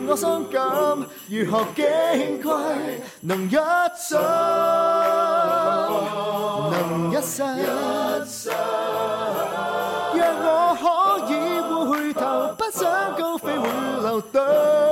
我傷感，如何矜貴能一生，能一世，讓我可以回頭，不想高飛會留低。